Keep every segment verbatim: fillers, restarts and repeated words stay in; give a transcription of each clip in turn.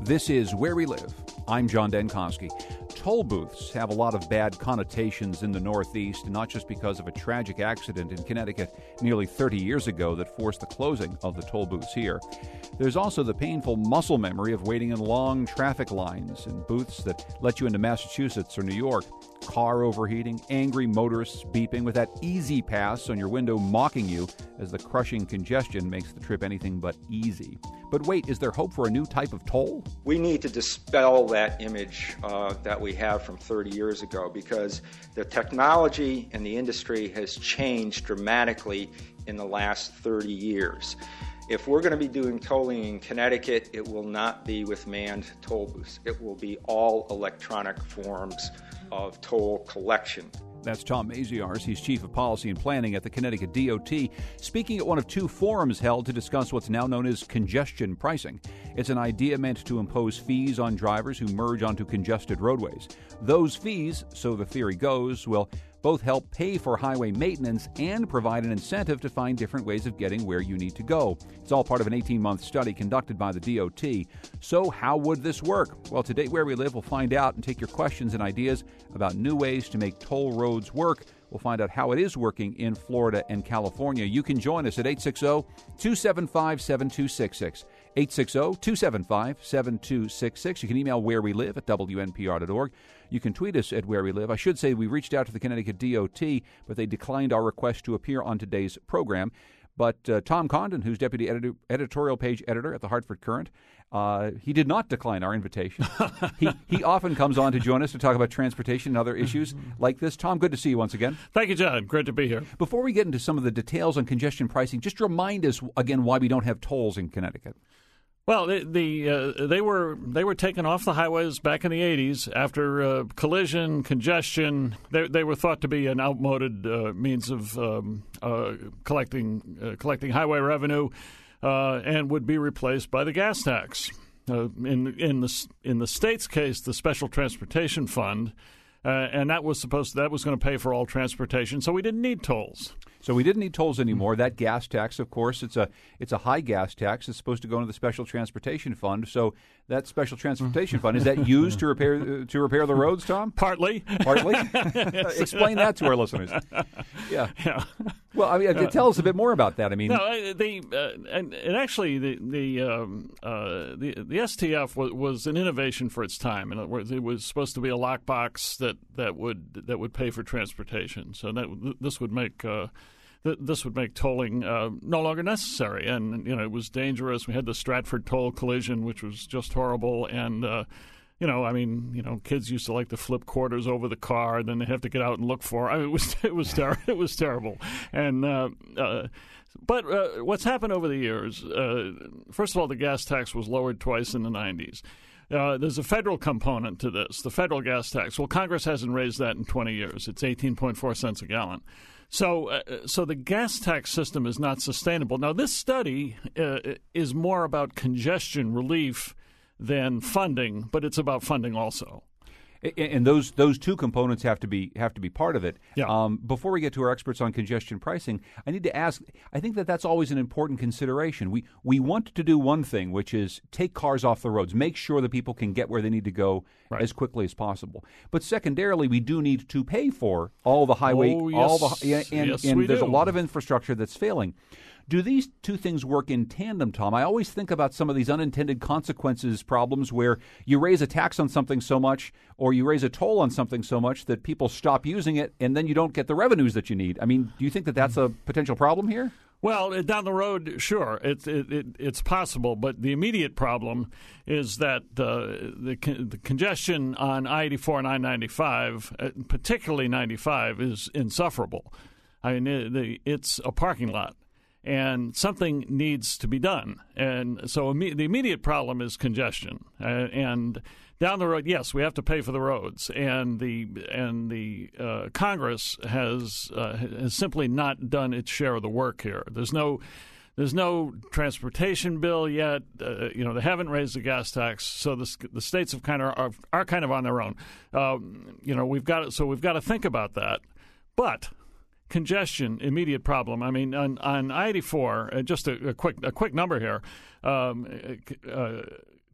This is Where We Live. I'm John Denkowski. Toll booths have a lot of bad connotations in the Northeast, not just because of a tragic accident in Connecticut nearly thirty years ago that forced the closing of the toll booths here. There's also the painful muscle memory of waiting in long traffic lines and booths that let you into Massachusetts or New York. Car overheating, angry motorists beeping with that easy pass on your window mocking you as the crushing congestion makes the trip anything but easy. But wait, is there hope for a new type of toll? We need to dispel that image uh, that we have from thirty years ago, because the technology and the industry has changed dramatically in the last thirty years. If we're going to be doing tolling in Connecticut, it will not be with manned toll booths. It will be all electronic forms of toll collection. That's Tom Maziarz. He's Chief of Policy and Planning at the Connecticut D O T, speaking at one of two forums held to discuss what's now known as congestion pricing. It's an idea meant to impose fees on drivers who merge onto congested roadways. Those fees, so the theory goes, will both help pay for highway maintenance and provide an incentive to find different ways of getting where you need to go. It's all part of an eighteen-month study conducted by the D O T. So how would this work? Well, today, Where We Live, we'll find out and take your questions and ideas about new ways to make toll roads work. We'll find out how it is working in Florida and California. You can join us at eight six zero, two seven five, seven two six six. eight six zero, two seven five, seven two six six. You can email where we live at W N P R dot org. You can tweet us at Where We Live. I should say we reached out to the Connecticut D O T, but they declined our request to appear on today's program. But uh, Tom Condon, who's deputy editor, editorial page editor at the Hartford Courant, uh, he did not decline our invitation. he he often comes on to join us to talk about transportation and other issues like this. Tom, good to see you once again. Thank you, John. Great to be here. Before we get into some of the details on congestion pricing, just remind us again why we don't have tolls in Connecticut. Well, the, the uh, they were they were taken off the highways back in the eighties after uh, collision, congestion. They they were thought to be an outmoded uh, means of um, uh, collecting uh, collecting highway revenue, uh, and would be replaced by the gas tax. Uh, in in the in the state's case, the Special Transportation Fund, uh, and that was supposed to, that was going to pay for all transportation, so we didn't need tolls. So we didn't need tolls anymore. That gas tax, of course, it's a it's a high gas tax. It's supposed to go into the Special Transportation Fund. So that Special Transportation Fund, is that used to repair uh, to repair the roads, Tom? Partly. Partly? Explain that to our listeners. Yeah. Yeah. Well, I mean, tell us a bit more about that. I mean, no, the uh, and, and actually the the um, uh, the the S T F was, was an innovation for its time. In other words, it was supposed to be a lockbox that, that would that would pay for transportation. So that this would make uh, th- this would make tolling uh, no longer necessary. And you know, it was dangerous. We had the Stratford toll collision, which was just horrible. And uh, You know, I mean, you know, kids used to like to flip quarters over the car, and then they have to get out and look for. I mean, it was it was ter- it was terrible. And uh, uh, but uh, what's happened over the years? Uh, first of all, the gas tax was lowered twice in the nineties. Uh, there's a federal component to this, the federal gas tax. Well, Congress hasn't raised that in twenty years. It's eighteen point four cents a gallon. So, uh, so the gas tax system is not sustainable. Now, this study uh, is more about congestion relief than funding, but it's about funding also. And those those two components have to be have to be part of it. Yeah. Um, before we get to our experts on congestion pricing, I need to ask. I think that that's always an important consideration. We we want to do one thing, which is take cars off the roads, make sure that people can get where they need to go right. as quickly as possible. But secondarily, we do need to pay for all the highway, oh, yes. all the and, yes, and we there's do. a lot of infrastructure that's failing. Do these two things work in tandem, Tom? I always think about some of these unintended consequences problems where you raise a tax on something so much or you raise a toll on something so much that people stop using it and then you don't get the revenues that you need. I mean, do you think that that's a potential problem here? Well, down the road, sure, it, it, it, it's possible. But the immediate problem is that uh, the, the congestion on I eighty-four and I ninety-five, uh, particularly ninety-five, is insufferable. I mean, it, the, it's a parking lot. And something needs to be done. And so imme- the immediate problem is congestion. Uh, and down the road, yes, we have to pay for the roads. And the and the uh, Congress has uh, has simply not done its share of the work here. There's no there's no transportation bill yet. Uh, you know, they haven't raised the gas tax, so the the states have kind of are, are kind of on their own. Um, you know, we've got so we've got to think about that. But congestion, immediate problem. I mean, on, on I eighty-four, uh, just a, a quick a quick number here. Um, uh,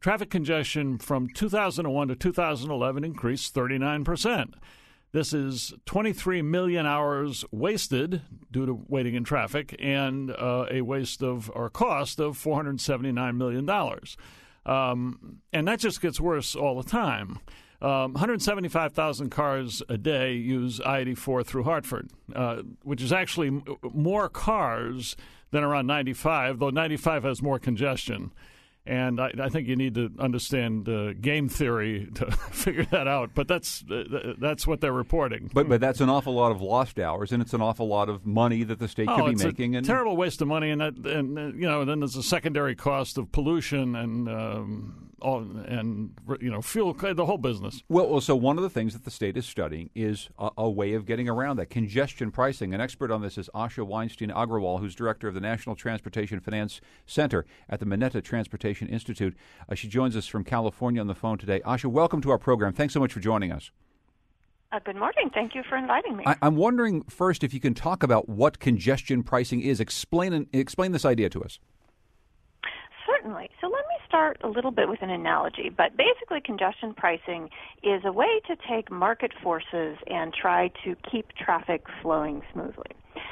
traffic congestion from two thousand one to two thousand eleven increased thirty-nine percent. This is twenty-three million hours wasted due to waiting in traffic and uh, a waste of or cost of four hundred seventy-nine million dollars. Um, and that just gets worse all the time. Um, one hundred seventy-five thousand cars a day use I eighty-four through Hartford, uh, which is actually m- more cars than are on ninety-five, though ninety-five has more congestion. And I, I think you need to understand uh, game theory to figure that out. But that's uh, that's what they're reporting. But but that's an awful lot of lost hours, and it's an awful lot of money that the state oh, could be it's making. A and terrible waste of money, and that, and uh, you know, then there's a secondary cost of pollution and um, all, and you know, fuel, the whole business. Well, well, so one of the things that the state is studying is a, a way of getting around that congestion pricing. An expert on this is Asha Weinstein Agrawal, who's director of the National Transportation Finance Center at the Mineta Transportation Institute. Uh, she joins us from California on the phone today. Asha, welcome to our program. Thanks so much for joining us. Uh, good morning. Thank you for inviting me. I, I'm wondering first if you can talk about what congestion pricing is. Explain explain this idea to us. Certainly. So let me start a little bit with an analogy. But basically, congestion pricing is a way to take market forces and try to keep traffic flowing smoothly.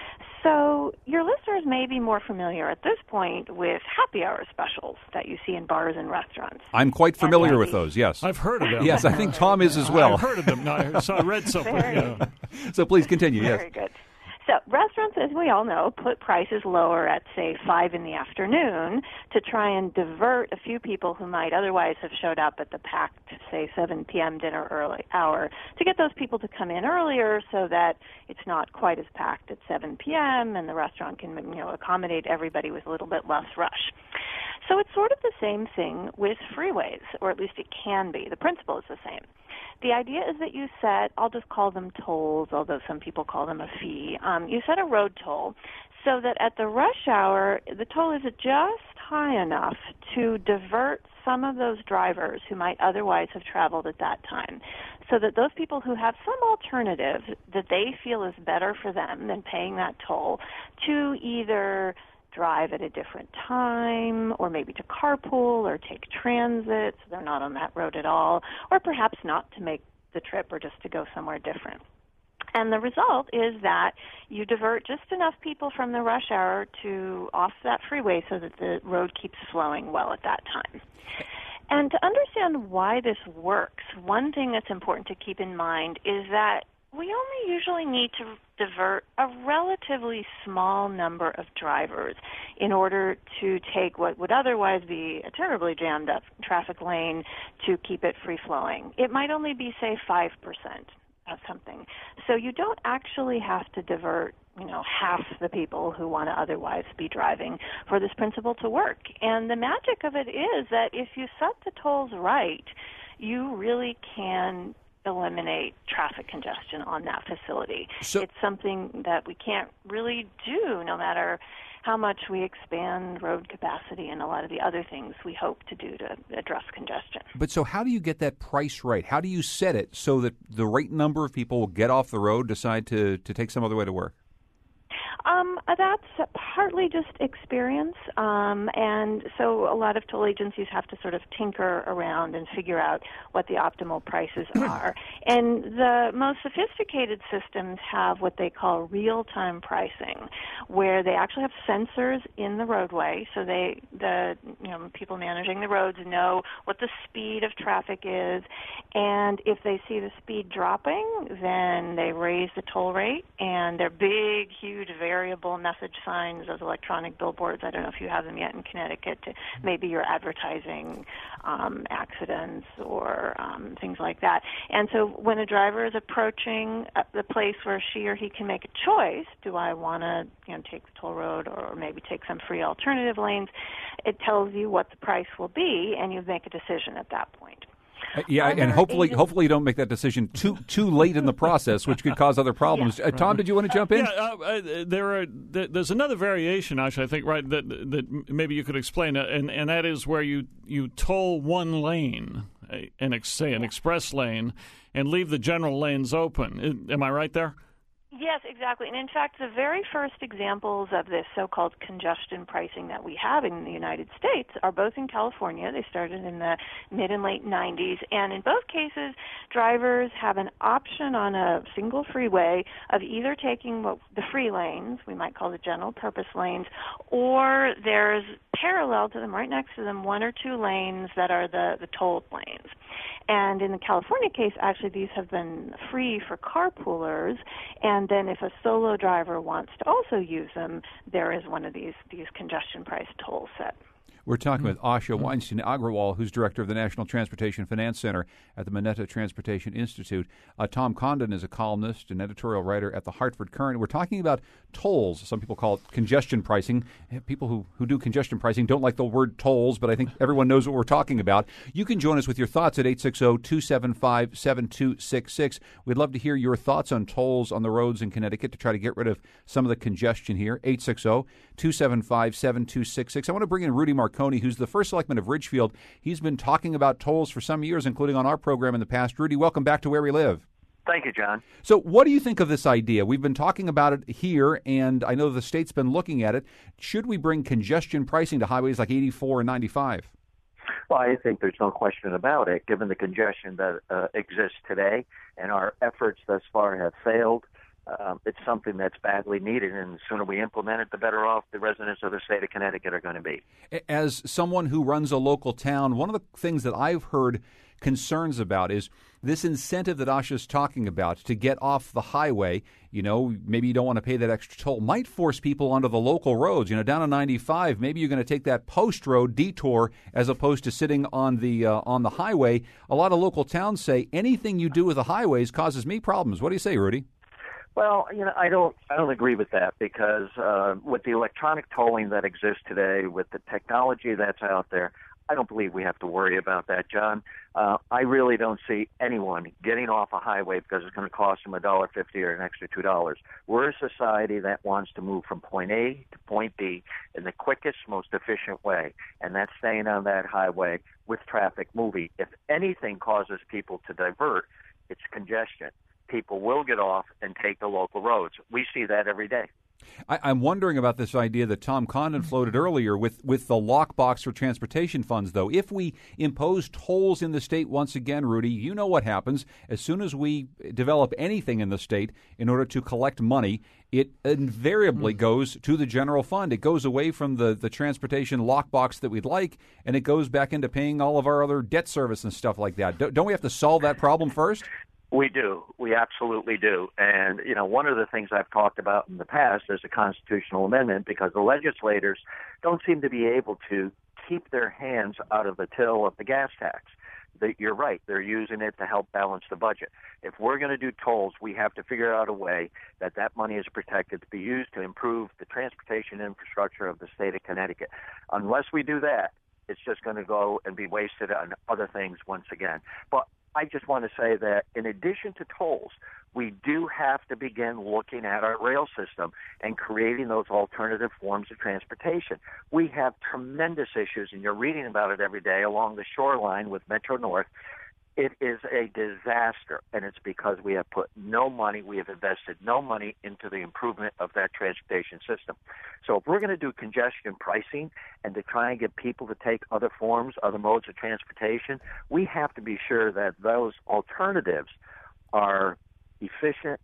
So your listeners may be more familiar at this point with happy hour specials that you see in bars and restaurants. I'm quite familiar and, uh, with those, yes. I've heard of them. Yes, I think Tom is as well. I've heard of them. No, I, so I read something. Very, Yeah. So please continue, Very yes. good. So restaurants, as we all know, put prices lower at, say, five in the afternoon to try and divert a few people who might otherwise have showed up at the packed, say, seven p.m. dinner early hour, to get those people to come in earlier so that it's not quite as packed at seven p.m. and the restaurant can, you know, accommodate everybody with a little bit less rush. So it's sort of the same thing with freeways, or at least it can be. The principle is the same. The idea is that you set, I'll just call them tolls, although some people call them a fee. Um, you set a road toll so that at the rush hour, the toll is just high enough to divert some of those drivers who might otherwise have traveled at that time, so that those people who have some alternative that they feel is better for them than paying that toll to either drive at a different time, or maybe to carpool or take transit so they're not on that road at all, or perhaps not to make the trip or just to go somewhere different. And the result is that you divert just enough people from the rush hour to off that freeway so that the road keeps flowing well at that time. And to understand why this works, one thing that's important to keep in mind is that we only usually need to divert a relatively small number of drivers in order to take what would otherwise be a terribly jammed up traffic lane to keep it free flowing. It might only be, say, five percent of something. So you don't actually have to divert, you know, half the people who want to otherwise be driving for this principle to work. And the magic of it is that if you set the tolls right, you really can eliminate traffic congestion on that facility. So, it's something that we can't really do no matter how much we expand road capacity and a lot of the other things we hope to do to address congestion. But so how do you get that price right? How do you set it so that the right number of people will get off the road, decide to, to take some other way to work? Um, that's partly just experience, um, and so a lot of toll agencies have to sort of tinker around and figure out what the optimal prices are. And the most sophisticated systems have what they call real-time pricing, where they actually have sensors in the roadway, so they, the you know, people managing the roads know what the speed of traffic is, and if they see the speed dropping, then they raise the toll rate, and they're big, huge, variable message signs, those electronic billboards. I don't know if you have them yet in Connecticut. To maybe you're advertising um, accidents or um, things like that. And so when a driver is approaching the place where she or he can make a choice, do I want to, you know, take the toll road or maybe take some free alternative lanes, it tells you what the price will be, and you make a decision at that point. Uh, yeah, Other and hopefully, agents- hopefully, you don't make that decision too too late in the process, which could cause other problems. Yeah. Uh, Tom, did you want to jump in? Yeah, uh, uh, there are. Th- there's another variation, Ash, I think, right? That that maybe you could explain, uh, and and that is where you you toll one lane, an ex- say an express lane, and leave the general lanes open. Am I right there? Yes, exactly. And in fact, the very first examples of this so-called congestion pricing that we have in the United States are both in California. They started in the mid and late nineties. And in both cases, drivers have an option on a single freeway of either taking what, the free lanes, we might call the general purpose lanes, or there's parallel to them, right next to them, one or two lanes that are the, the tolled lanes. And in the California case, actually, these have been free for carpoolers. And then if a solo driver wants to also use them, there is one of these, these congestion price tolls set. We're talking with Asha Weinstein Agrawal, who's director of the National Transportation Finance Center at the Mineta Transportation Institute. Uh, Tom Condon is a columnist and editorial writer at the Hartford Courant. We're talking about tolls. Some people call it congestion pricing. People who, who do congestion pricing don't like the word tolls, but I think everyone knows what we're talking about. You can join us with your thoughts at eight six zero, two seven five, seven two six six. We'd love to hear your thoughts on tolls on the roads in Connecticut to try to get rid of some of the congestion here. eight six zero, two seven five, seven two six six. I want to bring in Rudy Marconi, who's the first selectman of Ridgefield. He's been talking about tolls for some years, including on our program in the past. Rudy, welcome back to Where We Live. Thank you, John. So what do you think of this idea? We've been talking about it here, and I know the state's been looking at it. Should we bring congestion pricing to highways like eighty-four and ninety-five? Well, I think there's no question about it, given the congestion that uh, exists today, and our efforts thus far have failed. Um, it's something that's badly needed, and the sooner we implement it, the better off the residents of the state of Connecticut are going to be. As someone who runs a local town, one of the things that I've heard concerns about is this incentive that Asha's talking about to get off the highway. You know, maybe you don't want to pay that extra toll, might force people onto the local roads. You know, down on ninety-five, maybe you're going to take that post road detour as opposed to sitting on the uh, on the highway. A lot of local towns say anything you do with the highways causes me problems. What do you say, Rudy? Well, you know, I don't, I don't agree with that because uh, with the electronic tolling that exists today, with the technology that's out there, I don't believe we have to worry about that, John. Uh, I really don't see anyone getting off a highway because it's going to cost them a dollar fifty or an extra two dollars. We're a society that wants to move from point A to point B in the quickest, most efficient way, and that's staying on that highway with traffic moving. If anything causes people to divert, it's congestion. People will get off and take the local roads. We see that every day. I, I'm wondering about this idea that Tom Condon floated earlier with, with the lockbox for transportation funds, though. If we impose tolls in the state once again, Rudy, you know what happens. As soon as we develop anything in the state in order to collect money, it invariably goes to the general fund. It goes away from the, the transportation lockbox that we'd like, and it goes back into paying all of our other debt service and stuff like that. Don't we have to solve that problem first? We do. We absolutely do. And, you know, one of the things I've talked about in the past is a constitutional amendment because the legislators don't seem to be able to keep their hands out of the till of the gas tax. They, you're right. They're using it to help balance the budget. If we're going to do tolls, we have to figure out a way that that money is protected to be used to improve the transportation infrastructure of the state of Connecticut. Unless we do that, it's just going to go and be wasted on other things once again. But I just want to say that in addition to tolls, we do have to begin looking at our rail system and creating those alternative forms of transportation. We have tremendous issues, and you're reading about it every day along the shoreline with Metro North. It is a disaster, and it's because we have put no money, we have invested no money into the improvement of that transportation system. So if we're going to do congestion pricing and to try and get people to take other forms, other modes of transportation, we have to be sure that those alternatives are efficient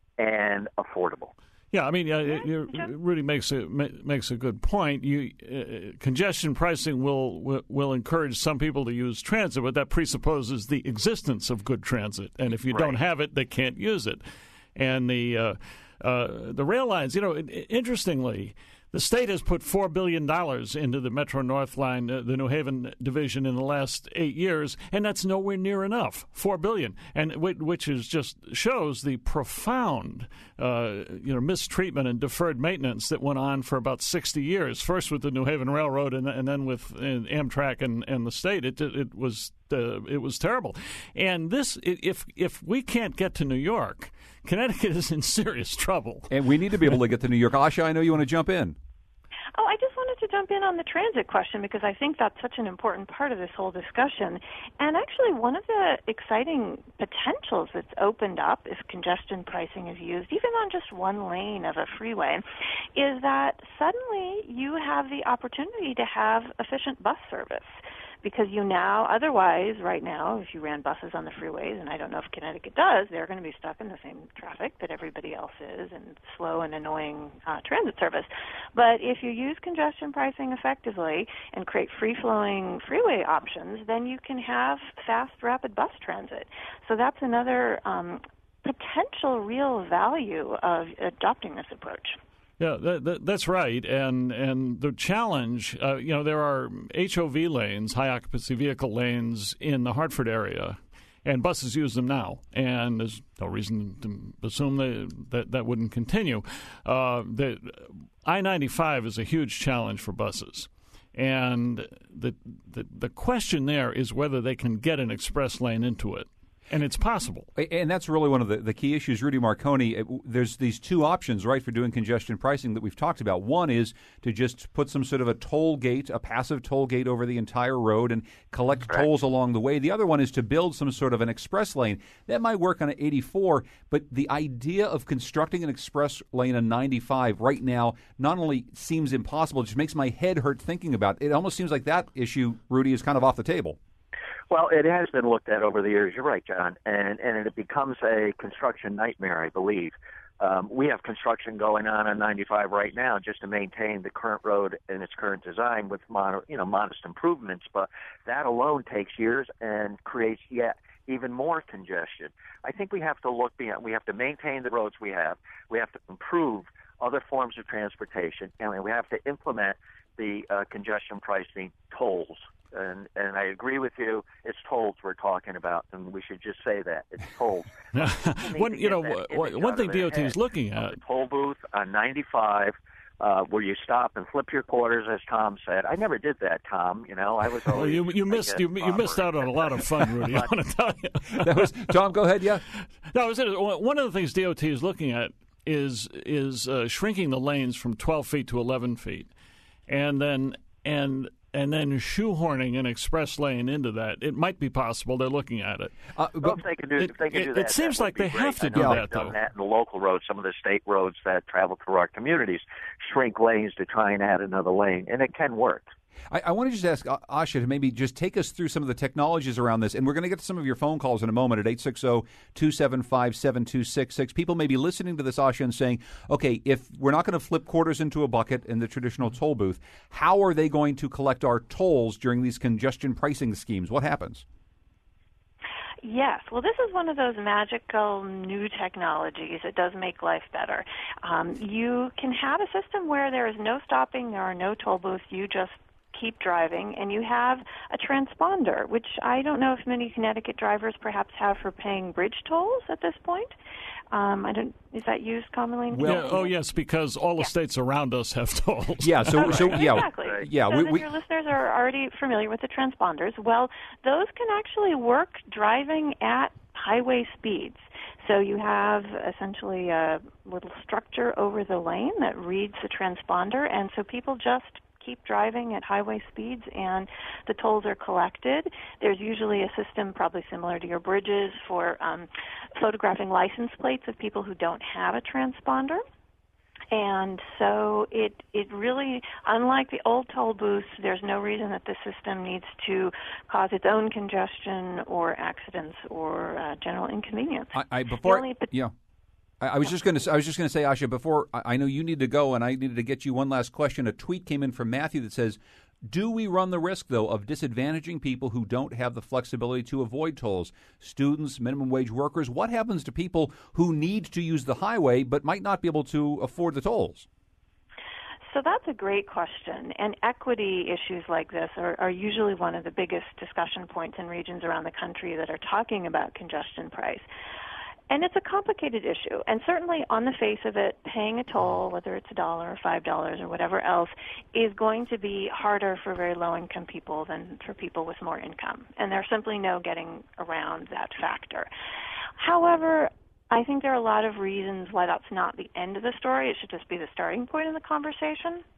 and affordable. Yeah, I mean, uh, you, Rudy makes a makes a good point. You uh, congestion pricing will, will will encourage some people to use transit, but that presupposes the existence of good transit. And if you right. don't have it, they can't use it. And the uh, uh, the rail lines, you know, interestingly, the state has put four billion dollars into the Metro North line, uh, the New Haven division, in the last eight years, and that's nowhere near enough, four billion dollars, and which is just shows the profound uh, you know, mistreatment and deferred maintenance that went on for about sixty years, first with the New Haven Railroad and, and then with uh, Amtrak and, and the state. It, it, it was uh, it was terrible. And this, if if we can't get to New York, Connecticut is in serious trouble. And we need to be able to get to New York. Asha, I know you want to jump in. Oh, I just wanted to jump in on the transit question because I think that's such an important part of this whole discussion. And actually, one of the exciting potentials that's opened up if congestion pricing is used, even on just one lane of a freeway, is that suddenly you have the opportunity to have efficient bus service. Because you now, otherwise, right now, if you ran buses on the freeways, and I don't know if Connecticut does, they're going to be stuck in the same traffic that everybody else is and slow and annoying uh, transit service. But if you use congestion pricing effectively and create free-flowing freeway options, then you can have fast, rapid bus transit. So that's another um, potential real value of adopting this approach. Yeah, that, that, that's right. And and the challenge, uh, you know, there are H O V lanes, high occupancy vehicle lanes in the Hartford area, and buses use them now. And there's no reason to assume that that, that wouldn't continue. Uh, the I ninety-five is a huge challenge for buses. And the, the the question there is whether they can get an express lane into it. And it's possible. And that's really one of the, the key issues. Rudy Marconi, there's these two options, right, for doing congestion pricing that we've talked about. One is to just put some sort of a toll gate, a passive toll gate over the entire road and collect Correct. tolls along the way. The other one is to build some sort of an express lane. That might work on an eighty-four, but the idea of constructing an express lane on ninety-five right now not only seems impossible, it just makes my head hurt thinking about it. It almost seems like that issue, Rudy, is kind of off the table. Well, it has been looked at over the years. You're right, John, and and it becomes a construction nightmare, I believe. Um, we have construction going on on ninety-five right now just to maintain the current road in its current design with mon- you know modest improvements, but that alone takes years and creates yet even more congestion. I think we have to look beyond. We have to maintain the roads we have. We have to improve other forms of transportation, and we have to implement the uh, congestion pricing tolls. And and I agree with you. It's tolls we're talking about, and we should just say that it's tolls. one, you know, one thing D O T is looking at the toll booth on ninety-five, uh, where you stop and flip your quarters, as Tom said. I never did that, Tom. You know, I was always. Well, you you missed you, you missed out on a lot of fun, Rudy. I want to tell you. That was Tom. Go ahead. Yeah. No, was it, one of the things D O T is looking at is is uh, shrinking the lanes from twelve feet to eleven feet, and then and. and then shoehorning an express lane into that. It might be possible. They're looking at it. Uh, but well, if they can do, it, if they can it, do that, it seems that like they great. have to I do know that, they've though. Done that in the local roads, some of the state roads that travel through our communities, shrink lanes to try and add another lane, and it can work. I, I want to just ask Asha to maybe just take us through some of the technologies around this, and we're going to get to some of your phone calls in a moment at eight six zero, two seven five, seven two six six. People may be listening to this, Asha, and saying, okay, if we're not going to flip quarters into a bucket in the traditional toll booth, how are they going to collect our tolls during these congestion pricing schemes? What happens? Yes. Well, this is one of those magical new technologies that does make life better. Um, you can have a system where there is no stopping, there are no toll booths, you just keep driving, and you have a transponder, which I don't know if many Connecticut drivers perhaps have for paying bridge tolls at this point. Um, I don't. Is that used commonly? Well, yeah, oh yes, because all the yeah. states around us have tolls. Yeah. So, okay. so yeah, exactly. yeah. So we, then we, your listeners are already familiar with the transponders. Well, those can actually work driving at highway speeds. So you have essentially a little structure over the lane that reads the transponder, and so people just keep driving at highway speeds and the tolls are collected. There's usually a system probably similar to your bridges for um, photographing license plates of people who don't have a transponder. And so it it really, unlike the old toll booths, there's no reason that the system needs to cause its own congestion or accidents or uh, general inconvenience. I, I before only, yeah. I was just going to. I was just going to say, Asha. Before I know you need to go, and I needed to get you one last question. A tweet came in from Matthew that says, "Do we run the risk, though, of disadvantaging people who don't have the flexibility to avoid tolls? Students, minimum wage workers. What happens to people who need to use the highway but might not be able to afford the tolls?" So that's a great question, and equity issues like this are, are usually one of the biggest discussion points in regions around the country that are talking about congestion price. And it's a complicated issue, and certainly on the face of it, paying a toll, whether it's a dollar or five dollars or whatever else, is going to be harder for very low-income people than for people with more income, and there's simply no getting around that factor. However, I think there are a lot of reasons why that's not the end of the story. It should just be the starting point of the conversation.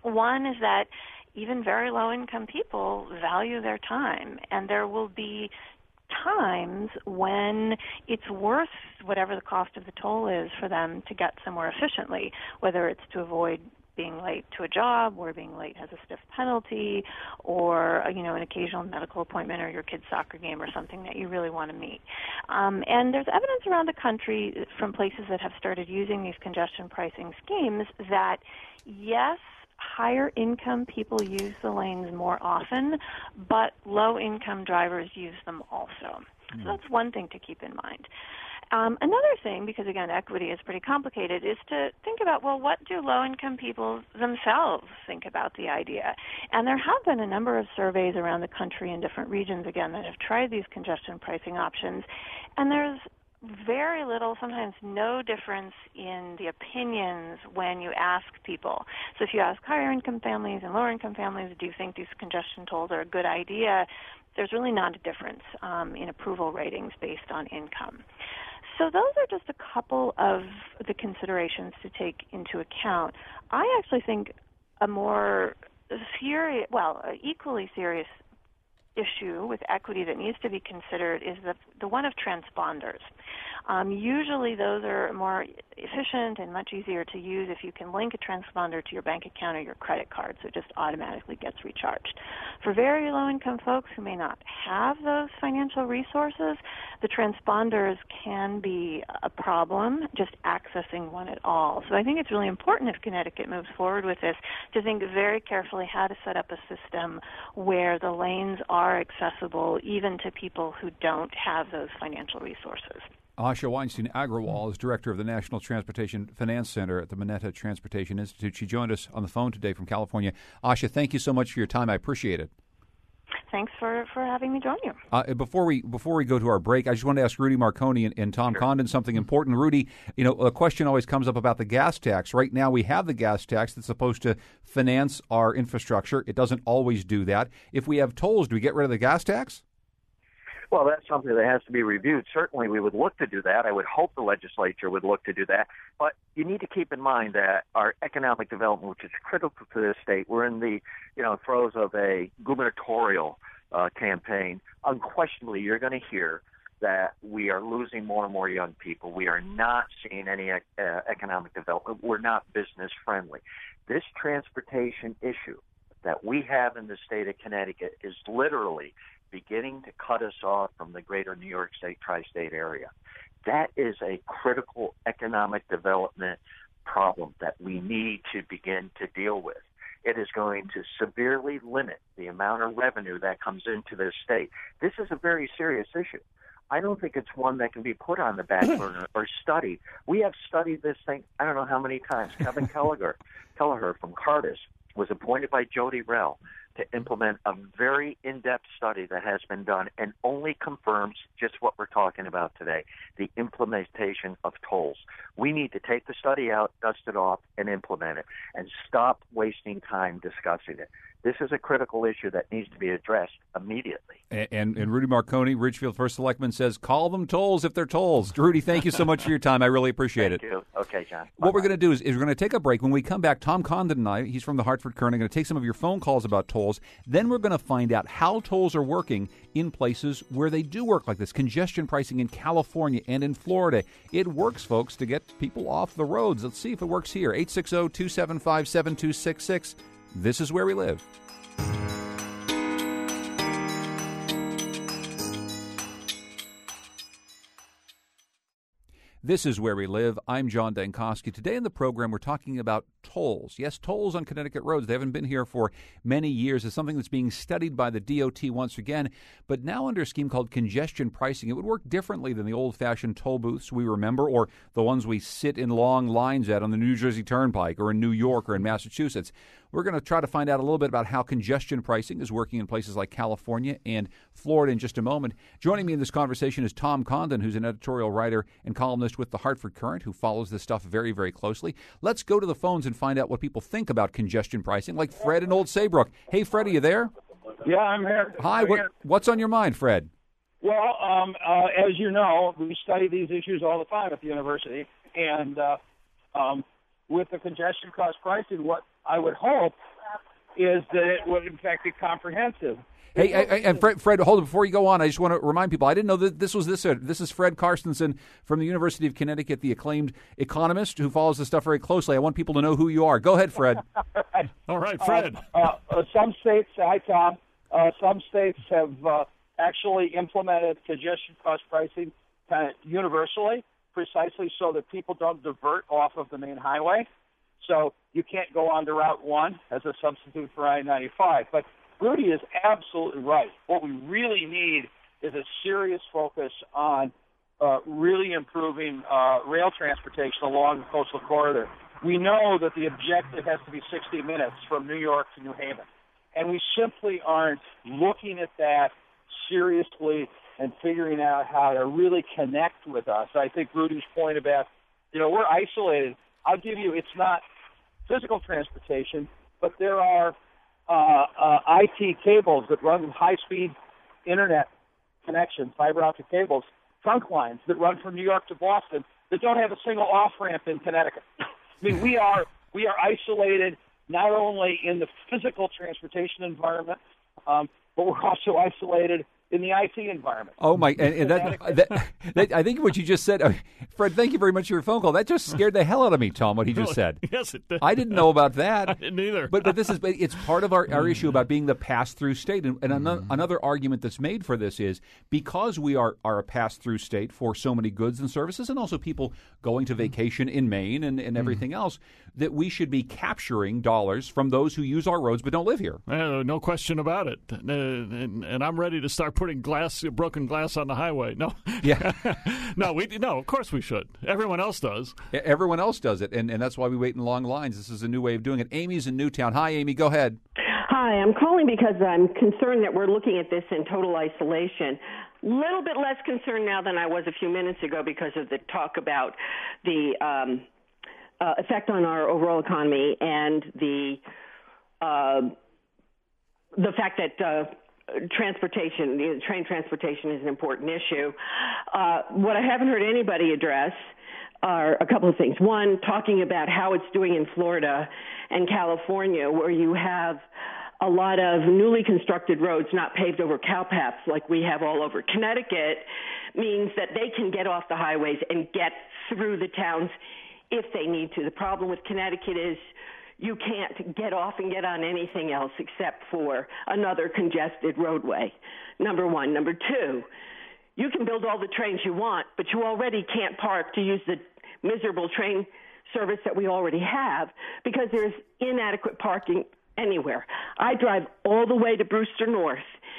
One is that even very low-income people value their time, and there will be times when it's worth whatever the cost of the toll is for them to get somewhere efficiently, whether it's to avoid being late to a job, where being late has a stiff penalty, or you know an occasional medical appointment or your kid's soccer game or something that you really want to meet. Um, and there's evidence around the country from places that have started using these congestion pricing schemes that, yes, higher income people use the lanes more often, but low income drivers use them also. Mm. So that's one thing to keep in mind. Um, another thing, because again, equity is pretty complicated, is to think about, well, what do low-income people themselves think about the idea? And there have been a number of surveys around the country in different regions, again, that have tried these congestion pricing options, and there's very little, sometimes no difference in the opinions when you ask people. So if you ask higher income families and lower income families, do you think these congestion tolls are a good idea? There's really not a difference um, in approval ratings based on income. So those are just a couple of the considerations to take into account. I actually think a more serious, well, equally serious issue with equity that needs to be considered is the the one of transponders. Um, usually those are more efficient and much easier to use if you can link a transponder to your bank account or your credit card, so it just automatically gets recharged. For very low-income folks who may not have those financial resources, the transponders can be a problem, just accessing one at all. So I think it's really important, if Connecticut moves forward with this, to think very carefully how to set up a system where the lanes are accessible even to people who don't have those financial resources. Asha Weinstein Agrawal is director of the National Transportation Finance Center at the Mineta Transportation Institute. She joined us on the phone today from California. Asha, thank you so much for your time. I appreciate it. Thanks for, for having me join you. Uh, before we before we go to our break, I just want to ask Rudy Marconi and, and Tom sure. Condon something important. Rudy, you know, a question always comes up about the gas tax. Right now we have the gas tax that's supposed to finance our infrastructure. It doesn't always do that. If we have tolls, do we get rid of the gas tax? Well, that's something that has to be reviewed. Certainly we would look to do that. I would hope the legislature would look to do that. But you need to keep in mind that our economic development, which is critical to this state, we're in the you know throes of a gubernatorial uh, campaign. Unquestionably, you're going to hear that we are losing more and more young people. We are not seeing any uh, economic development. We're not business friendly. This transportation issue that we have in the state of Connecticut is literally beginning to cut us off from the greater New York State tri-state area. That is a critical economic development problem that we need to begin to deal with. It is going to severely limit the amount of revenue that comes into this state. This is a very serious issue. I don't think it's one that can be put on the back burner or studied. We have studied this thing, I don't know how many times. Kevin Kelleher, Kelleher from Cardis was appointed by Jody Rell to implement a very in-depth study that has been done and only confirms just what we're talking about today, the implementation of tolls. We need to take the study out, dust it off, and implement it, and stop wasting time discussing it. This is a critical issue that needs to be addressed immediately. And, and, and Rudy Marconi, Ridgefield First Selectman, says, call them tolls if they're tolls. Rudy, thank you so much for your time. I really appreciate thank it. Thank you. Okay, John. Bye-bye. What we're going to do is, is we're going to take a break. When we come back, Tom Condon and I, he's from the Hartford Courant, are going to take some of your phone calls about tolls. Then we're going to find out how tolls are working in places where they do work like this. Congestion pricing in California and in Florida. It works, folks, to get people off the roads. Let's see if it works here. eight six zero, two seven five, seven two six six. This is Where We Live. This is Where We Live. I'm John Dankosky. Today in the program, we're talking about tolls. Yes, tolls on Connecticut roads. They haven't been here for many years. It's something that's being studied by the D O T once again, but now under a scheme called congestion pricing. It would work differently than the old-fashioned toll booths we remember, or the ones we sit in long lines at on the New Jersey Turnpike or in New York or in Massachusetts. We're going to try to find out a little bit about how congestion pricing is working in places like California and Florida in just a moment. Joining me in this conversation is Tom Condon, who's an editorial writer and columnist with the Hartford Courant, who follows this stuff very, very closely. Let's go to the phones and find out what people think about congestion pricing, like Fred in Old Saybrook. Hey, Fred, are you there? Yeah, I'm here. Hi, I'm what, here. what's on your mind, Fred? Well, um, uh, as you know, we study these issues all the time at the university, and uh, um, with the congestion cost pricing, what I would hope is that it would, in fact, be comprehensive. Hey, and Fred, Fred, hold it before you go on. I just want to remind people. I didn't know that this was this. Uh, this is Fred Carstensen from the University of Connecticut, the acclaimed economist who follows this stuff very closely. I want people to know who you are. Go ahead, Fred. All right, Fred. Uh, uh, uh, some states, hi Tom. Uh, some states have uh, actually implemented congestion cost pricing kind of universally, precisely so that people don't divert off of the main highway. So you can't go on to Route One as a substitute for I ninety-five, but Rudy is absolutely right. What we really need is a serious focus on uh, really improving uh, rail transportation along the coastal corridor. We know that the objective has to be sixty minutes from New York to New Haven, and we simply aren't looking at that seriously and figuring out how to really connect with us. I think Rudy's point about, you know, we're isolated. I'll give you, it's not physical transportation, but there are Uh, uh, I T cables that run high-speed internet connections, fiber optic cables, trunk lines that run from New York to Boston that don't have a single off-ramp in Connecticut. I mean, we are we are isolated not only in the physical transportation environment, um, but we're also isolated in the I T environment. Oh, my. And, and that, that, that, I think what you just said, uh, Fred, thank you very much for your phone call. That just scared the hell out of me, Tom, what he just said. Yes, it did. I didn't know about that. I didn't either. But, but this is, it's part of our, our issue about being the pass-through state. And, and another, another argument that's made for this is because we are, are a pass-through state for so many goods and services, and also people going to vacation in Maine and, and everything mm. else, that we should be capturing dollars from those who use our roads but don't live here. Uh, no question about it. Uh, and, and I'm ready to start putting glass, broken glass on the highway. No, yeah, no, we no. Of course we should. Everyone else does. Everyone else does it, and and that's why we wait in long lines. This is a new way of doing it. Amy's in Newtown. Hi, Amy. Go ahead. Hi, I'm calling because I'm concerned that we're looking at this in total isolation. Little bit less concerned now than I was a few minutes ago because of the talk about the um, uh, effect on our overall economy and the uh, the fact that uh, transportation, you know, train transportation is an important issue. Uh, what I haven't heard anybody address are a couple of things. One, talking about how it's doing in Florida and California, where you have a lot of newly constructed roads not paved over cowpaths like we have all over. Connecticut means that they can get off the highways and get through the towns if they need to. The problem with Connecticut is you can't get off and get on anything else except for another congested roadway, number one. Number two, you can build all the trains you want, but you already can't park to use the miserable train service that we already have because there's inadequate parking anywhere. I drive all the way to Brewster North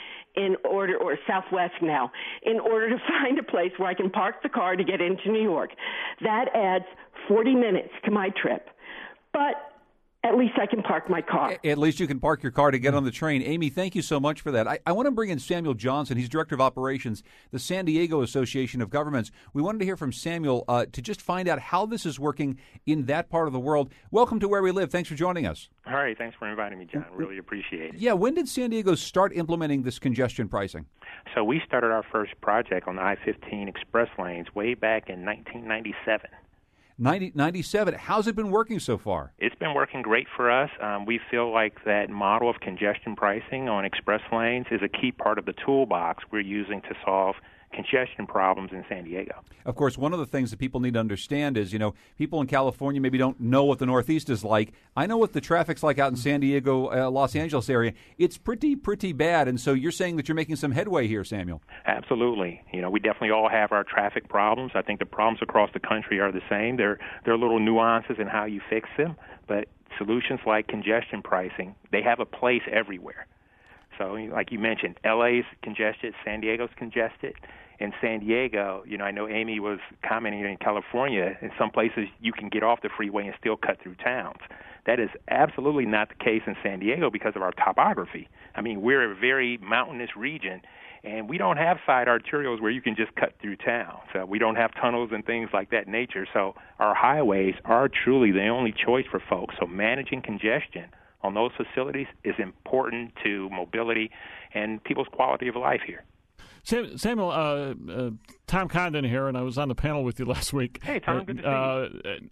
in order, or Southwest now, in order to find a place where I can park the car to get into New York. That adds forty minutes to my trip. But at least I can park my car. At least you can park your car to get on the train. Amy, thank you so much for that. I, I want to bring in Samuel Johnson. He's Director of Operations, the San Diego Association of Governments. We wanted to hear from Samuel uh, to just find out how this is working in that part of the world. Welcome to Where We Live. Thanks for joining us. All right. Thanks for inviting me, John. Really appreciate it. Yeah. When did San Diego start implementing this congestion pricing? So we started our first project on the I fifteen express lanes way back in nineteen ninety-seven. ninety, ninety-seven. How's it been working so far? It's been working great for us. Um, we feel like that model of congestion pricing on express lanes is a key part of the toolbox we're using to solve congestion problems in San Diego. Of course, one of the things that people need to understand is, you know, people in California maybe don't know what the Northeast is like. I know what the traffic's like out in San Diego, uh, Los Angeles area. It's pretty, pretty bad. And so you're saying that you're making some headway here, Samuel. Absolutely. You know, we definitely all have our traffic problems. I think the problems across the country are the same. There, there are little nuances in how you fix them, but solutions like congestion pricing, they have a place everywhere. So, like you mentioned, L A's congested, San Diego's congested. In San Diego, you know, I know Amy was commenting in California, in some places you can get off the freeway and still cut through towns. That is absolutely not the case in San Diego because of our topography. I mean, we're a very mountainous region, and we don't have side arterials where you can just cut through town. So we don't have tunnels and things like that nature. So our highways are truly the only choice for folks. So managing congestion on those facilities is important to mobility and people's quality of life here. Samuel, uh, uh, Tom Condon here, and I was on the panel with you last week. Hey, Tom, good to see uh, you.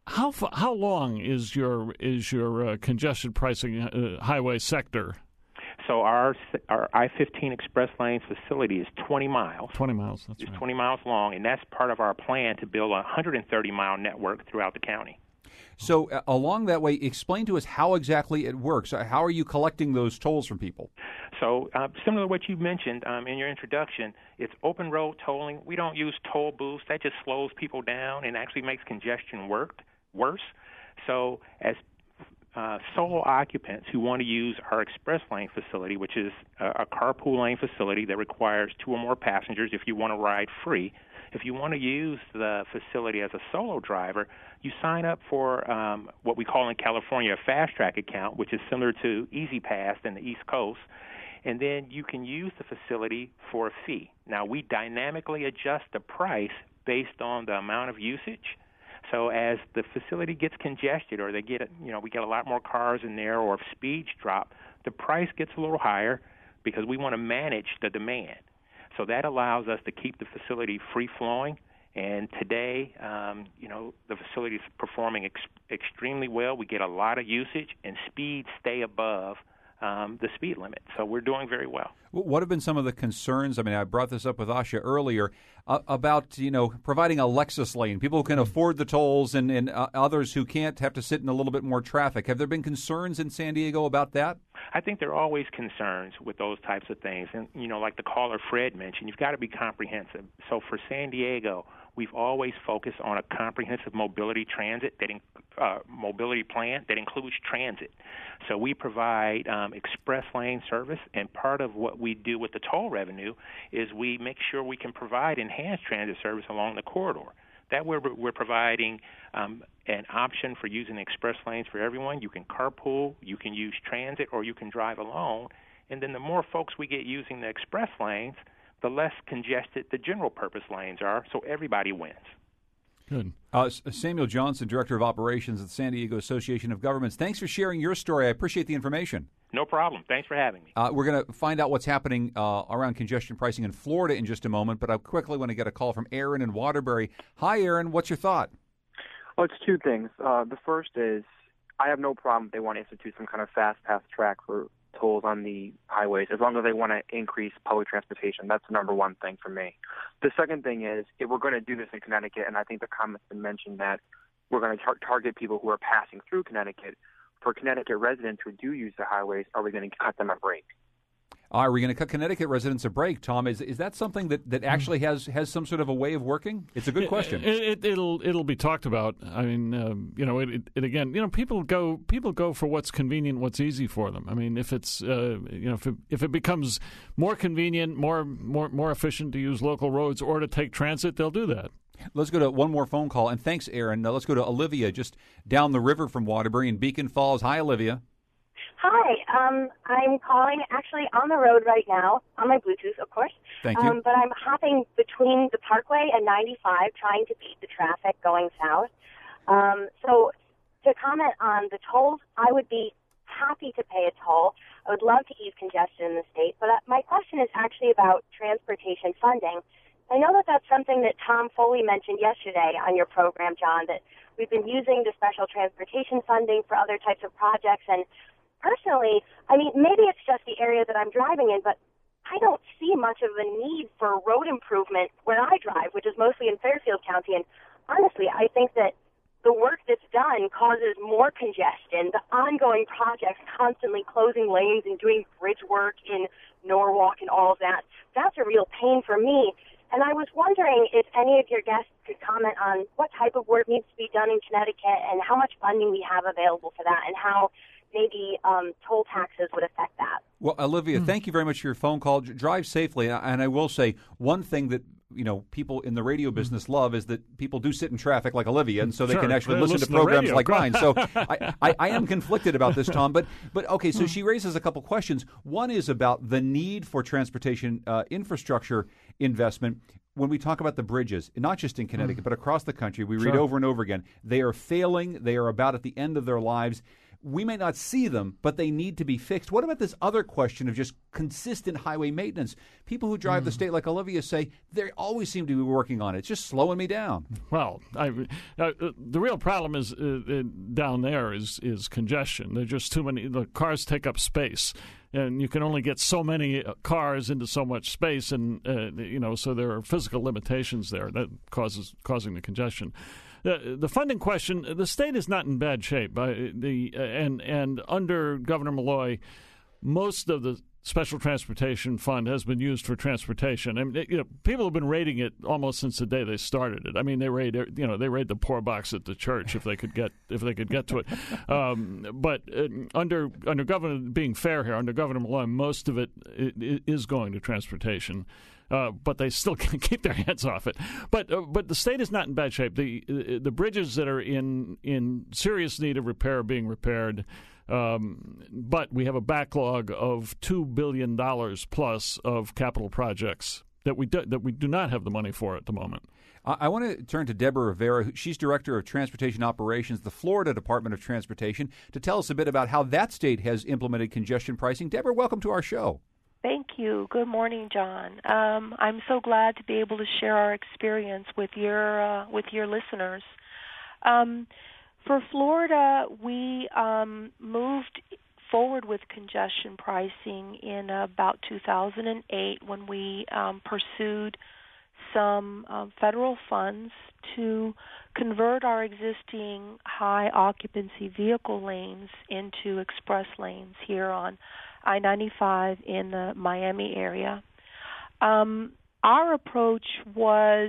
How how long is your is your uh, congestion pricing uh, highway sector? So our our I fifteen Express Lanes facility is twenty miles. twenty miles, that's It's right. twenty miles long, and that's part of our plan to build a one hundred thirty mile network throughout the county. So uh, along that way, explain to us how exactly it works. How are you collecting those tolls from people? So uh, similar to what you mentioned um, in your introduction, it's open road tolling. We don't use toll booths. That just slows people down and actually makes congestion work, worse. So as uh, solo occupants who want to use our express lane facility, which is a, a carpool lane facility that requires two or more passengers if you want to ride free, if you want to use the facility as a solo driver, you sign up for um, what we call in California a fast track account, which is similar to Easy Pass in the East Coast, and then you can use the facility for a fee. Now, we dynamically adjust the price based on the amount of usage. So as the facility gets congested, or they get, you know, we get a lot more cars in there, or if speeds drop, the price gets a little higher because we want to manage the demand. So that allows us to keep the facility free-flowing. And today, um, you know, the facility is performing ex- extremely well. We get a lot of usage, and speeds stay above um, the speed limit. So we're doing very well. What have been some of the concerns? I mean, I brought this up with Asha earlier uh, about, you know, providing a Lexus lane. People who can afford the tolls and, and uh, others who can't have to sit in a little bit more traffic. Have there been concerns in San Diego about that? I think there are always concerns with those types of things. And, you know, like the caller Fred mentioned, you've got to be comprehensive. So for San Diego, we've always focused on a comprehensive mobility transit that in, uh, mobility plan that includes transit. So we provide um, express lane service, and part of what we do with the toll revenue is we make sure we can provide enhanced transit service along the corridor. That we're, we're providing um, an option for using express lanes for everyone. You can carpool, you can use transit, or you can drive alone. And then the more folks we get using the express lanes, the less congested the general purpose lanes are, so everybody wins. Good. Uh, Samuel Johnson, Director of Operations at the San Diego Association of Governments. Thanks for sharing your story. I appreciate the information. No problem. Thanks for having me. Uh, we're going to find out what's happening uh, around congestion pricing in Florida in just a moment, but I quickly want to get a call from Aaron in Waterbury. Hi, Aaron. What's your thought? Oh, it's two things. Uh, the first is I have no problem if they want to institute some kind of fast path track for tolls on the highways, as long as they want to increase public transportation. That's the number one thing for me. The second thing is, if we're going to do this in Connecticut, and I think the comment's been mentioned that we're going to tar- target people who are passing through Connecticut, for Connecticut residents who do use the highways, are we going to cut them a break? Are we going to cut Connecticut residents a break, Tom? Is is that something that, that actually has, has some sort of a way of working? It's a good question. It, it, it'll it'll be talked about. I mean, um, you know, it, it, it again, you know, people go people go for what's convenient, what's easy for them. I mean, if it's uh, you know, if it, if it becomes more convenient, more more more efficient to use local roads or to take transit, they'll do that. Let's go to one more phone call, and thanks, Aaron. Now let's go to Olivia, just down the river from Waterbury in Beacon Falls. Hi, Olivia. Hi, um, I'm calling actually on the road right now, on my Bluetooth, of course. Thank you. Um, but I'm hopping between the Parkway and ninety-five, trying to beat the traffic going south. Um, so to comment on the tolls, I would be happy to pay a toll. I would love to ease congestion in the state. But uh, my question is actually about transportation funding. I know that that's something that Tom Foley mentioned yesterday on your program, John, that we've been using the special transportation funding for other types of projects. And personally, I mean, maybe it's just the area that I'm driving in, but I don't see much of a need for road improvement where I drive, which is mostly in Fairfield County. And honestly, I think that the work that's done causes more congestion. The ongoing projects constantly closing lanes and doing bridge work in Norwalk and all of that, that's a real pain for me. And I was wondering if any of your guests could comment on what type of work needs to be done in Connecticut and how much funding we have available for that and how maybe um, toll taxes would affect that. Well, Olivia, Hmm. thank you very much for your phone call. D- Drive safely. And I will say one thing that, you know, people in the radio business love is that people do sit in traffic like Olivia, and so they Sure. can actually They listen, listen to to programs radio. like mine. So I, I, I am conflicted about this, Tom. But, but okay, so she raises a couple questions. One is about the need for transportation uh, infrastructure investment. When we talk about the bridges, not just in Connecticut, but across the country, we read Sure. over and over again, they are failing. They are about at the end of their lives. we may not see them, but they need to be fixed. What about this other question of just consistent highway maintenance? People who drive mm. the state, like Olivia, say they always seem to be working on it. It's just slowing me down. Well, I, uh, the real problem is uh, uh, down there is is congestion. There's just too many. The cars take up space, and you can only get so many cars into so much space, and uh, you know, so there are physical limitations there that causes causing the congestion. The, the funding question, the state is not in bad shape. Uh, the uh, and and under Governor Malloy, most of the Special Transportation Fund has been used for transportation. I mean, it, you know, people have been raiding it almost since the day they started it. I mean, they raid, you know, they raid the poor box at the church if they could get if they could get to it. Um, but uh, under under Governor, being fair here, under Governor Malloy, most of it, it, it is going to transportation. Uh, but they still can't keep their hands off it. But uh, but the state is not in bad shape. The uh, the bridges that are in in serious need of repair are being repaired. Um, but we have a backlog of two billion dollars plus of capital projects that we do, that we do not have the money for at the moment. I, I want to turn to Deborah Rivera. She's Director of Transportation Operations, the Florida Department of Transportation, to tell us a bit about how that state has implemented congestion pricing. Deborah, welcome to our show. Thank you. Good morning, John. Um, I'm so glad to be able to share our experience with your uh, with your listeners. Um, for Florida, we um, moved forward with congestion pricing in about two thousand eight when we um, pursued some um, federal funds to convert our existing high occupancy vehicle lanes into express lanes here on I ninety-five in the Miami area. Um, our approach was,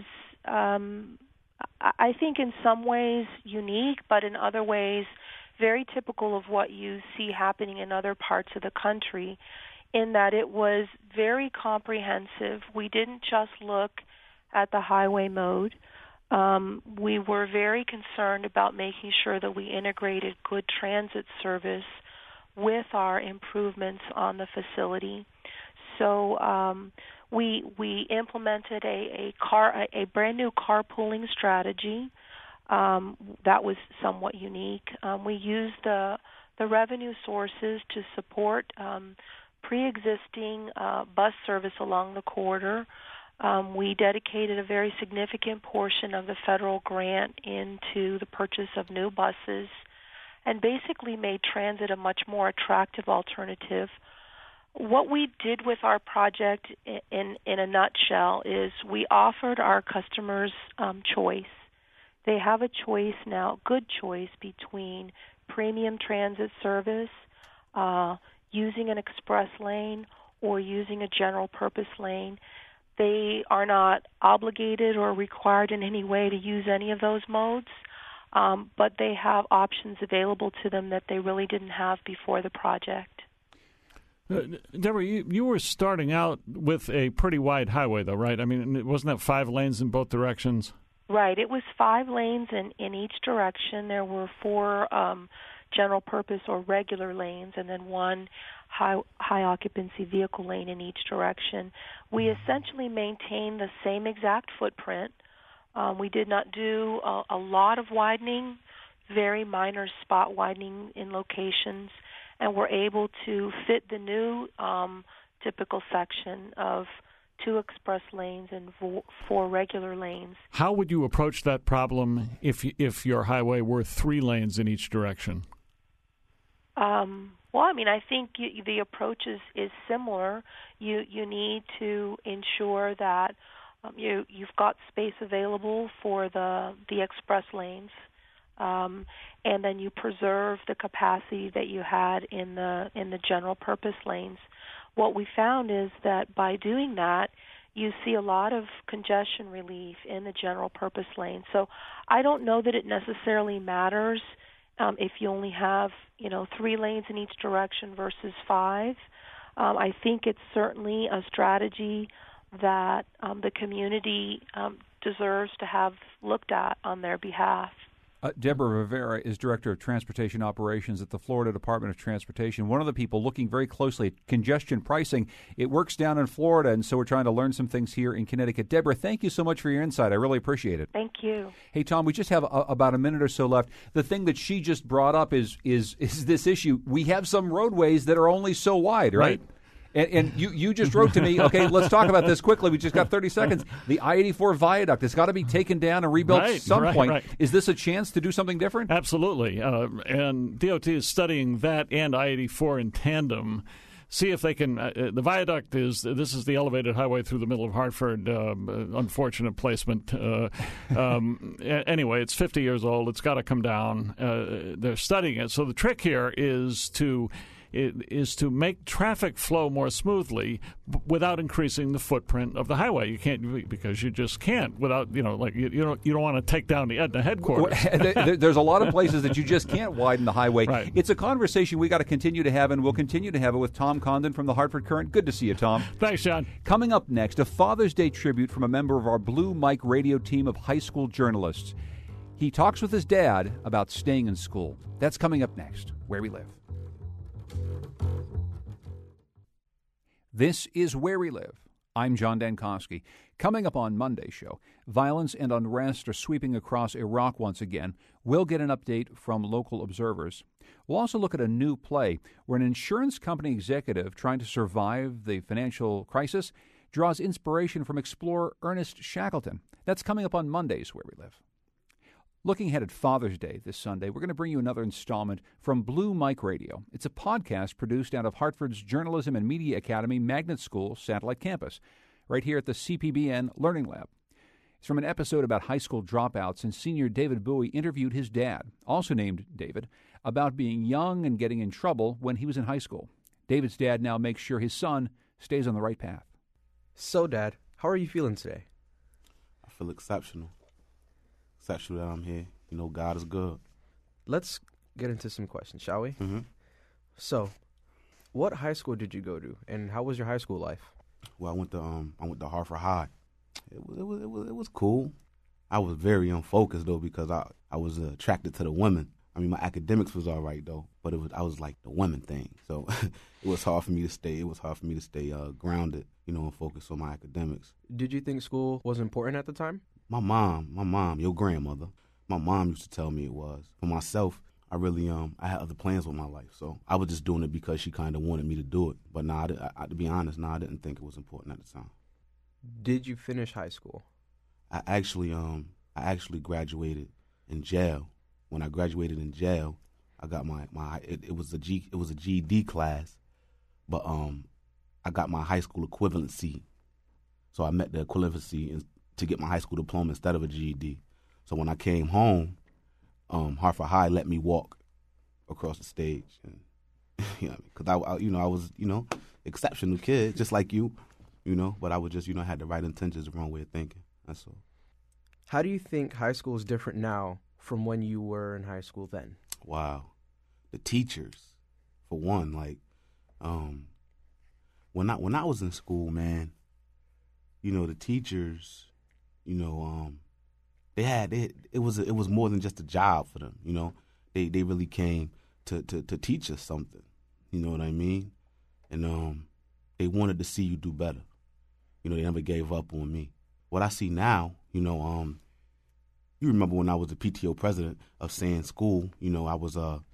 um, I think, in some ways unique, but in other ways very typical of what you see happening in other parts of the country, in that it was very comprehensive. We didn't just look at the highway mode. Um, we were very concerned about making sure that we integrated good transit service with our improvements on the facility. So um, we we implemented a, a car a, a brand new carpooling strategy um, that was somewhat unique. Um, we used the the revenue sources to support um, pre-existing uh, bus service along the corridor. Um, we dedicated a very significant portion of the federal grant into the purchase of new buses, and basically made transit a much more attractive alternative. What we did with our project in, in, in a nutshell is we offered our customers um, choice. They have a choice now, good choice, between premium transit service, uh, using an express lane, or using a general purpose lane. They are not obligated or required in any way to use any of those modes. Um, but they have options available to them that they really didn't have before the project. Uh, Deborah, you, you were starting out with a pretty wide highway, though, right? I mean, wasn't that five lanes in both directions? Right. It was five lanes in, in each direction. There were four um, general purpose or regular lanes, and then one high, high occupancy vehicle lane in each direction. We essentially maintained the same exact footprint. Um, we did not do a, a lot of widening, very minor spot widening in locations, and we're able to fit the new um, typical section of two express lanes and vo- four regular lanes. How would you approach that problem if if your highway were three lanes in each direction? Um, well, I mean, I think you, the approach is, is similar. You you need to ensure that Um, you, you've got space available for the the express lanes, um, and then you preserve the capacity that you had in the in the general purpose lanes. What we found is that by doing that, you see a lot of congestion relief in the general purpose lane. So I don't know that it necessarily matters um, if you only have you know three lanes in each direction versus five. Um, I think it's certainly a strategy that um, the community um, deserves to have looked at on their behalf. Uh, Deborah Rivera is Director of Transportation Operations at the Florida Department of Transportation. One of the people looking very closely at congestion pricing. It works down in Florida, and so we're trying to learn some things here in Connecticut. Deborah, thank you so much for your insight. I really appreciate it. Thank you. Hey, Tom, we just have a, about a minute or so left. The thing that she just brought up is is is this issue. We have some roadways that are only so wide, right? right. And, and you, you just wrote to me, okay, let's talk about this quickly. We just got thirty seconds. The I eighty-four viaduct has got to be taken down and rebuilt right, at some right, point. Right. Is this a chance to do something different? Absolutely. Uh, and D O T is studying that and I eighty-four in tandem. See if they can. Uh, the viaduct is this is the elevated highway through the middle of Hartford. Uh, unfortunate placement. Uh, um, anyway, it's fifty years old. It's got to come down. Uh, they're studying it. So the trick here is to. is to make traffic flow more smoothly b- without increasing the footprint of the highway. You can't because you just can't without you know like you, you don't you don't want to take down the Aetna headquarters. There's a lot of places that you just can't widen the highway. Right. It's a conversation we got to continue to have, and we'll continue to have it with Tom Condon from the Hartford Courant. Good to see you, Tom. Thanks, John. Coming up next, a Father's Day tribute from a member of our Blue Mike radio team of high school journalists. He talks with his dad about staying in school. That's coming up next, Where We Live. This is Where We Live. I'm John Dankosky. Coming up on Monday's show, violence and unrest are sweeping across Iraq once again. We'll get an update from local observers. We'll also look at a new play where an insurance company executive trying to survive the financial crisis draws inspiration from explorer Ernest Shackleton. That's coming up on Monday's Where We Live. Looking ahead at Father's Day this Sunday, we're going to bring you another installment from Blue Mike Radio. It's a podcast produced out of Hartford's Journalism and Media Academy Magnet School Satellite Campus, right here at the C P B N Learning Lab. It's from an episode about high school dropouts, and senior David Bowie interviewed his dad, also named David, about being young and getting in trouble when he was in high school. David's dad now makes sure his son stays on the right path. So, Dad, how are you feeling today? I feel exceptional. Exceptional that I'm here. You know, God is good. Let's get into some questions, shall we? Mm-hmm. So, what high school did you go to, and how was your high school life? Well, I went to um, I went to Hartford High. It was, it was, it was, it was cool. I was very unfocused though because I, I was uh, attracted to the women. I mean, my academics was all right though, but it was I was like the women thing. So it was hard for me to stay. It was hard for me to stay uh, grounded, you know, and focus on my academics. Did you think school was important at the time? My mom, my mom, your grandmother, my mom used to tell me it was. For myself, I really um I had other plans with my life, so I was just doing it because she kind of wanted me to do it. But nah, I, I, to be honest, nah, I didn't think it was important at the time. Did you finish high school? I actually um I actually graduated in jail. When I graduated in jail, I got my my it, it was a G it was a G E D class, but um I got my high school equivalency. So I met the equivalency in, to get my high school diploma instead of a G E D. So when I came home, um, Hartford High let me walk across the stage, and you know, because I, I, you know, I was, you know, exceptional kid, just like you, you know, but I was just, you know, had the right intentions, the wrong way of thinking. That's all. How do you think high school is different now from when you were in high school then? Wow, the teachers, for one, like, um, when I when I was in school, man, you know, the teachers, you know, um, they had it. It was it was more than just a job for them. You know, they they really came to, to, to teach us something. You know what I mean? And um, they wanted to see you do better. You know, they never gave up on me. What I see now, you know, um, you remember when I was the P T O president of Sand School? You know, I was uh,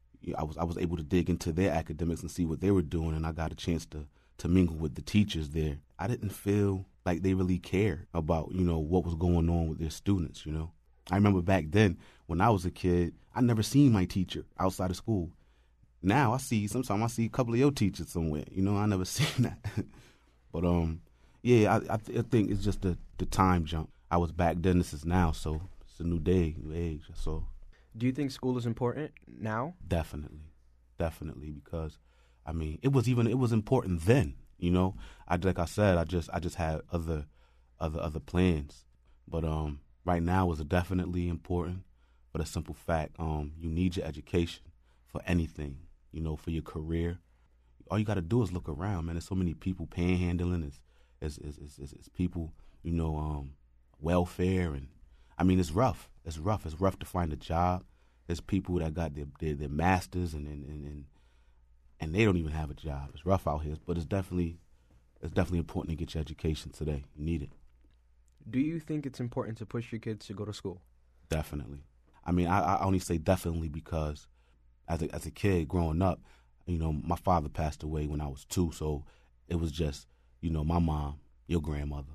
I was I was able to dig into their academics and see what they were doing, and I got a chance to to mingle with the teachers there. I didn't feel like they really cared about, you know, what was going on with their students, you know. I remember back then when I was a kid, I never seen my teacher outside of school. Now I see, sometimes I see a couple of your teachers somewhere, you know, I never seen that. But, um, yeah, I, I, th- I think it's just the, the time jump. I was back then, this is now, so it's a new day, new age, so. Do you think school is important now? Definitely, definitely, because, I mean, it was even, it was important then. You know, I like I said, I just I just had other other other plans, but um, right now is definitely important. For the simple fact, um, you need your education for anything. You know, for your career, all you got to do is look around, man. There's so many people panhandling. It's it's it's, it's, it's people, you know, um, welfare, and I mean, it's rough. It's rough. It's rough to find a job. There's people that got their their, their masters and, and and and they don't even have a job. It's rough out here, but it's definitely it's definitely important to get your education today. You need it. Do you think it's important to push your kids to go to school? Definitely. I mean, I, I only say definitely because as a, as a kid growing up, you know, my father passed away when I was two, so it was just, you know, my mom, your grandmother.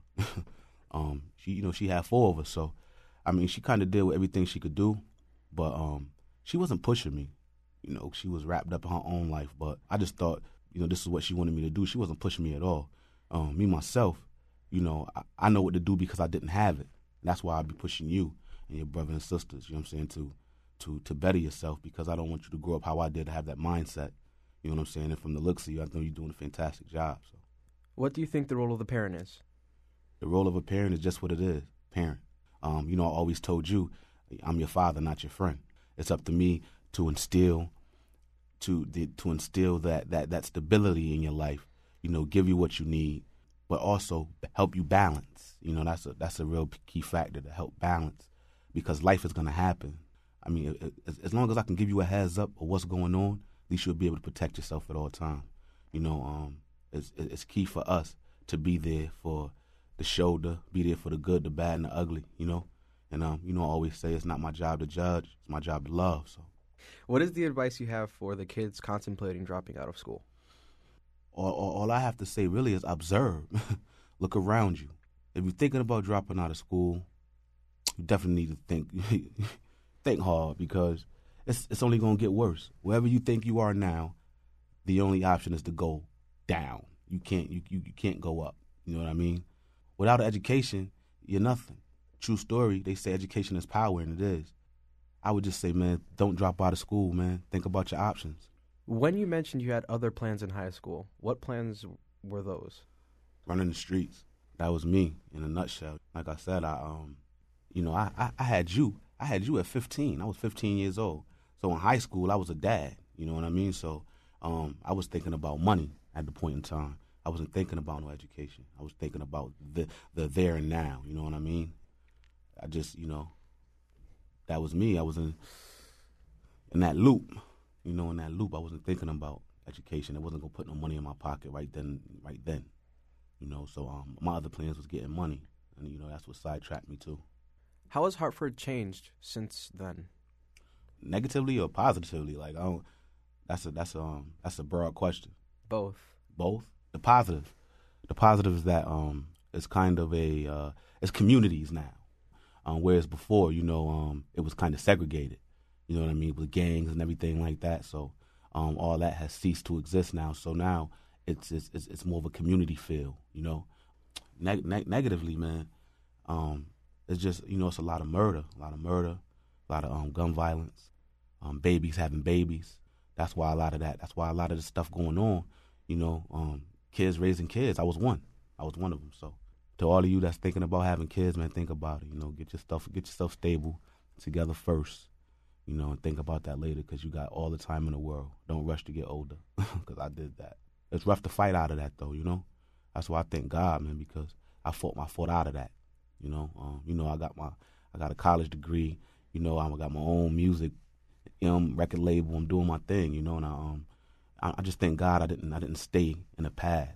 um, she, you know, she had four of us, so I mean, she kind of did everything she could do, but um, she wasn't pushing me. You know, she was wrapped up in her own life, but I just thought, you know, this is what she wanted me to do. She wasn't pushing me at all. Um, me, myself, you know, I, I know what to do because I didn't have it. That's why I'd be pushing you and your brother and sisters, you know what I'm saying, to to to better yourself, because I don't want you to grow up how I did, to have that mindset. You know what I'm saying? And from the looks of you, I know you're doing a fantastic job. So, what do you think the role of the parent is? The role of a parent is just what it is, parent. Um, you know, I always told you, I'm your father, not your friend. It's up to me to instill, to the, to instill that, that that stability in your life. You know, give you what you need, but also help you balance. You know, that's a that's a real key factor, to help balance, because life is going to happen. I mean, as, as long as I can give you a heads up of what's going on, at least you'll be able to protect yourself at all times. You know, um, it's it's key for us to be there for the shoulder, be there for the good, the bad, and the ugly. You know, and um, you know, I always say it's not my job to judge; it's my job to love. So, what is the advice you have for the kids contemplating dropping out of school? All, all, all I have to say really is observe, look around you. If you're thinking about dropping out of school, you definitely need to think think hard, because it's it's only going to get worse. Wherever you think you are now, the only option is to go down. You can't you, you, you can't go up. You know what I mean? Without an education, you're nothing. True story. They say education is power, and it is. I would just say, man, don't drop out of school, man. Think about your options. When you mentioned you had other plans in high school, what plans were those? Running the streets. That was me in a nutshell. Like I said, I um, you know, I, I, I had you. I had you at fifteen. I was fifteen years old. So in high school, I was a dad. You know what I mean? So um, I was thinking about money at the point in time. I wasn't thinking about no education. I was thinking about the the there and now. You know what I mean? I just, you know, that was me. I was in in that loop. You know, in that loop, I wasn't thinking about education. I wasn't gonna put no money in my pocket right then. Right then, you know. So um, my other plans was getting money, and you know that's what sidetracked me too. How has Hartford changed since then? Negatively or positively? Like, I don't. That's a that's a um, that's a broad question. Both. Both. The positive. The positive is that um, it's kind of a uh, it's communities now, um, whereas before, you know, um, it was kind of segregated. You know what I mean, with gangs and everything like that. So um, all that has ceased to exist now. So now it's it's it's, it's more of a community feel. You know, Neg- neg- negatively, man. Um, it's just, you know, it's a lot of murder, a lot of murder, a lot of um, gun violence, um, babies having babies. That's why a lot of that. That's why a lot of the stuff going on. You know, um, kids raising kids. I was one. I was one of them. So to all of you that's thinking about having kids, man, think about it. You know, get your stuff, get yourself stable together first. You know, and think about that later, because you got all the time in the world. Don't rush to get older, because I did that. It's rough to fight out of that, though, you know. That's why I thank God, man, because I fought my fought out of that. You know, um, you know, I got my, I got a college degree. You know, I got my own music, you know, record label. I'm doing my thing, you know, and I, um, I, I just thank God I didn't, I didn't stay in the past.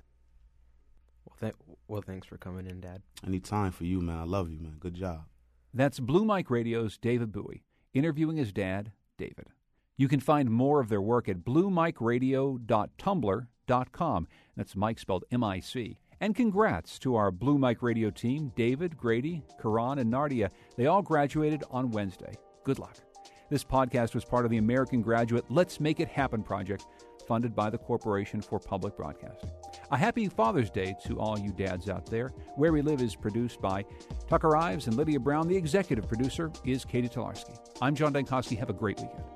Well, th- well, thanks for coming in, Dad. Anytime for you, man. I love you, man. Good job. That's Blue Mike Radio's David Bowie, interviewing his dad, David. You can find more of their work at blue mike radio dot tumblr dot com. That's Mike spelled M I C. And congrats to our Blue Mike Radio team, David, Grady, Karan, and Nardia. They all graduated on Wednesday. Good luck. This podcast was part of the American Graduate Let's Make It Happen project, funded by the Corporation for Public Broadcasting. A happy Father's Day to all you dads out there. Where We Live is produced by Tucker Ives and Lydia Brown. The executive producer is Katie Tolarski. I'm John Dankowski. Have a great weekend.